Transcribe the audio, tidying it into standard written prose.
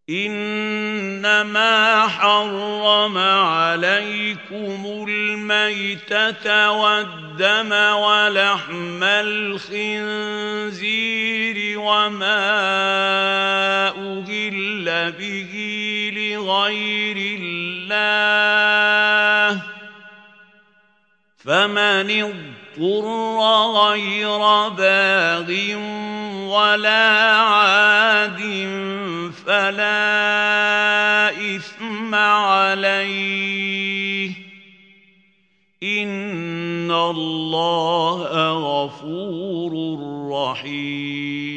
إنما حرم عليكم الميتة والدم ولحم الخنزير وما أهل به لغير الله فمن اضطر غير باغ ولا عاد فلا إثم عليه إن الله غفور رحيم